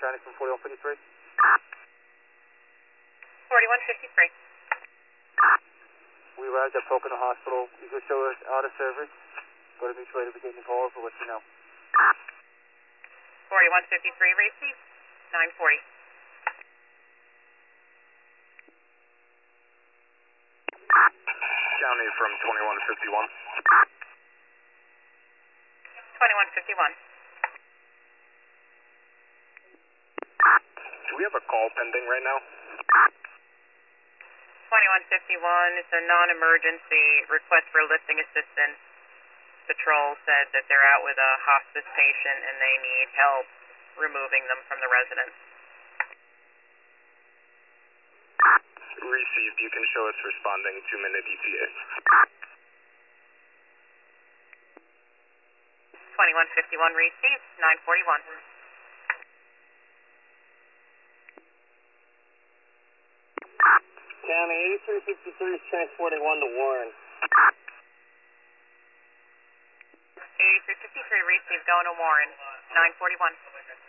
County from 4153. 4153. We arrived at Pocono Hospital. You could show us out of service. Go to mutual aid if we get any calls, we'll let you know. 4153, receive. 940. County from 2151. 2151. Do we have a call pending right now? 2151, it's a non-emergency request for lifting assistance. Patrol said that they're out with a hospice patient and they need help removing them from the residence. Received. You can show us responding 2-minute ETA. 2151 received, 941. County 8353 is transporting 1 to Warren. 8353 received, going to Warren, 941.